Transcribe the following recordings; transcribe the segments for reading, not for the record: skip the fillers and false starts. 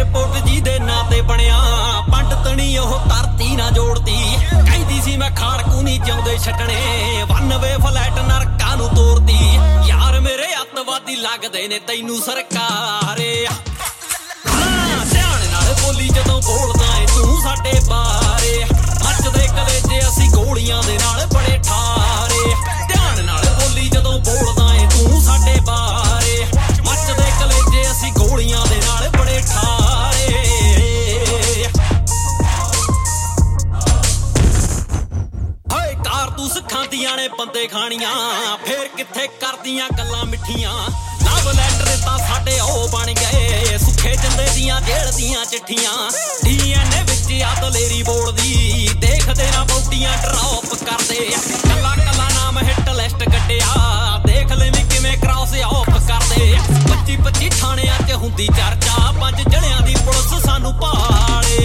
airport जी दे नां ते बनिया पंडतनी ओह धरती ना जोड़ती कहती सी मैं खाड़कू नहीं जिउंदे छड्डणे 92 फ्लैट नरकां नूं तोड़ती यार मेरे अतवादी लगदे ने तैनूं सरकार ध्यान नाल बोली जदों बोलदा ए तूं साडे बारे मचदे कलेजे असीं गोलियां दे नाल बड़े ठारे ध्यान नाल बोली जदों बोलदा ए तूं साडे बारे मचदे कलेजे असीं गोलियां दे नाल बड़े ठारे हाय कारतूस खांदियां ने बंदे खानियां फिर कित्थे करदियां गल्लां मिठियां लव लैटर तां साडे ओ बन गए सुखे जंदे दियां जेल दियां चिट्ठियां डीएनए विच आ दलेरी बोलदी देखदे ना बौटियां ड्रॉप करदे कला कला नाम हिट लिस्ट कड्डिया देख लेवीं किवें क्रॉस ऑफ करदे 25 थाणियां च हुंदी चर्चा 5 जणियां दी पुलिस सानू भाले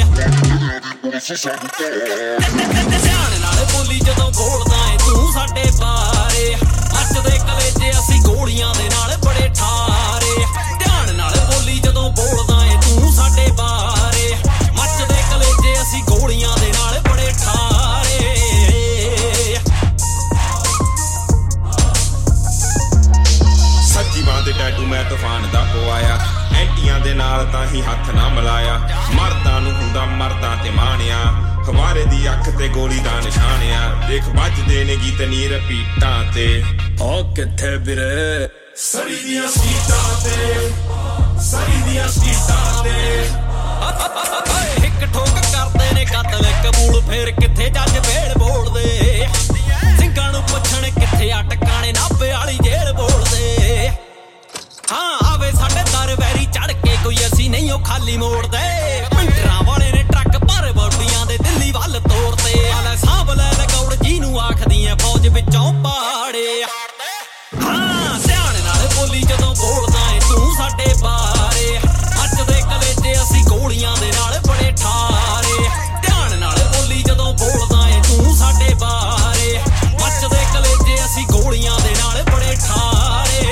ध्यान नाल बोली जदों बोलदा ए तूं साडे बारे मचदे कलेजे असीं गोलियां दे नाल बड़े ठारे ध्यान नाल बोली जदों बोलदा ए तूं साडे बारे मचदे कलेजे असीं गोलियां दे नाल बड़े ठारे सच्ची बां ते टैटू मैं तूफान दा पवाया एंटियां दे नाल तां ही हत्थ ना मिलाया मर्दां नूं हुंदा मर्दां ते माणिया खवारे दी अख ते गोली दा निशान आ देख बजदे ने गीत नी रपीटां ते ओ कित्थे वीरे सरी दियां सीटां ते सरी दियां सीटां ते हिक ठोक करदे ने कतल कबूल फिर कित्थे जज भेड़ बोलदे ਸਿੰਘਾਂ ਨੂੰ ਪੁੱਛਣ ਕਿੱਥੇ ਆ ਟਿਕਾਣੇ ਨਾਭੇ ਵਾਲੀ ਜੇਲ੍ਹ ਬੋਲਦੇ ਹਾਂ ਆਵੇ ਸਾਡੇ ਦਰ ਵੈਰੀ ਚੜ ਕੇ ਕੋਈ ਅਸੀਂ ਨਹੀਂ ਉਹ ਖਾਲੀ ਮੋੜਦੇ ਪਿੰਡਰਾਂ ਵਾਲੇ ਨੇ ਟਰੱਕ ਭਰ ਬੌਡੀਆਂ ਦੇ ਦਿੱਲੀ ਵੱਲ ਤੋੜਦੇ ਆਲੇ ਸਾਂਭ ਲੈ ਲਗੌੜ ਜੀ ਨੂੰ ਆਖਦੀਆਂ ਫੌਜ ਵਿੱਚੋਂ ਪਾੜੇ ਹਾਂ ਧਿਆਨ ਨਾਲ ਬੋਲੀ ਜਦੋਂ ਬੋਲਦਾ ਏ ਤੂੰ ਸਾਡੇ ਬਾਰੇ ਮੱਚਦੇ ਕਲੇਜੇ ਅਸੀਂ ਗੋਲੀਆਂ ਦੇ ਨਾਲ ਬੜੇ ਠਾਰੇ ਧਿਆਨ ਨਾਲ ਬੋਲੀ ਜਦੋਂ ਬੋਲਦਾ ਏ ਤੂੰ ਸਾਡੇ ਬਾਰੇ ਮੱਚਦੇ ਕਲੇਜੇ ਅਸੀਂ ਗੋਲੀਆਂ ਦੇ ਨਾਲ ਬੜੇ ਠਾਰੇ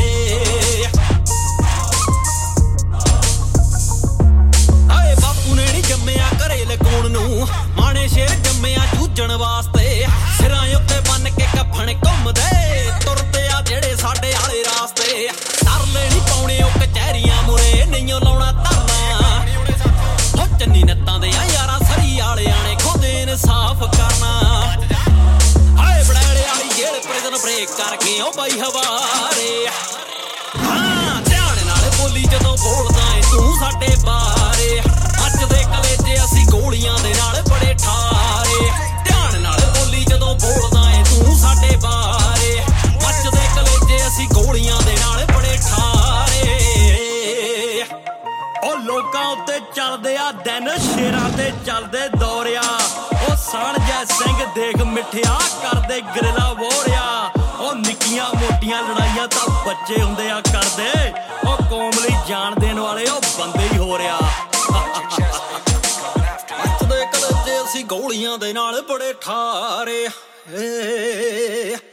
ਆਏ ਬਾਪੂ ਨੇ ਨੀ ਜੰਮਿਆ ਘਰੇ ਲਗਾਉਣ ਨੂੰ ਮਾਣੇ ਸ਼ੇਰ ਜੰਮਿਆ ਜੂਝਣ ਵਾਸਤੇ ਸਿਰਾਂ ਉੱਤੇ ਬੰਨ ਕੇ ਕੱਫਣ ਘੁੰਮਦੇ ਤੁਰਦੇ ਆ ਜਿਹੜੇ ਸਾਡੇ ਆਲੇ ਰਾਸਤੇ ਤਰਲੇ ਨੀ ਪਾਉਣੇ ਉਹ ਕਚਹਿਰੀਆਂ ਮੁਰੇ ਨਹੀਂਓ ਲਾਉਣਾ ਧਰਨਾ ਹੋ ਚੰਨੀ ਨੱਤਾਂ ਦੇ ਆ ਯਾਰਾਂ ਸਰੀ ਵਾਲਿਆਂ ਨੇ ਖੁਦ ਇਨਸਾਫ ਕਰਨਾ ਹਾਏ ਬੜੈਲੇ ਵਾਲੀ ਜੇਲ੍ਹ ਪ੍ਰਿਜ਼ਨ ਬ੍ਰੇਕ ਕਰਕੇ ਉਹ ਬਾਈ ਹਵਾਰੇ ਹਾਂ ਧਿਆਨ ਨਾਲ ਬੋਲੀ ਜਦੋਂ ਬੋਲਦਾ ਏ ਤੂੰ ਸਾਡੇ ਬਾਰੇ ਮੱਚਦੇ ਕਲੇਜੇ ਅਸੀਂ ਗੋਲੀਆਂ ਦੇ ਨਾਲ ਬੜੇ ਠਾਰੇ ਧਿਆਨ ਨਾਲ ਬੋਲੀ ਜਦੋਂ ਬੋਲਦਾ ਏ ਤੂੰ ਸਾਡੇ ਬਾਰੇ ਮੱਚਦੇ ਕਲੇਜੇ ਅਸੀਂ ਗੋਲੀਆਂ ਦੇ ਨਾਲ ਬੜੇ ਠਾਰੇ ਉਹ ਲੋਕਾਂ ਉੱਤੇ ਚੱਲਦੇ ਆ ਦਿਨ ਸ਼ੇਰਾਂ ਤੇ ਚੱਲਦੇ ਦੌਰਿਆ ਉਹ ਸਾਣ ਜੈ ਸਿੰਘ ਦੇਖ ਮਿੱਠਿਆ ਕਰਦੇ ਗਰਿਲਾ ਵੋਰਿਆ ਉਹ ਨਿੱਕੀਆਂ ਮੋਟੀਆਂ ਲੜਾਈਆਂ ਤਾਂ ਬੱਚੇ ਹੁੰਦੇ ਆ ਕਰਦੇ ਉਹ ਕੌਮ ਲਈ ਜਾਨ ਦੇਣ ਵਾਲੇ ਉਹ ਬੰਦੇ ਹੀ ਹੋ ਰਿਆ ਮੱਚਦੇ ਕਲੇਜੇ ਅਸੀਂ ਗੋਲੀਆਂ ਦੇ ਨਾਲ ਬੜੇ ਠਾਰੇ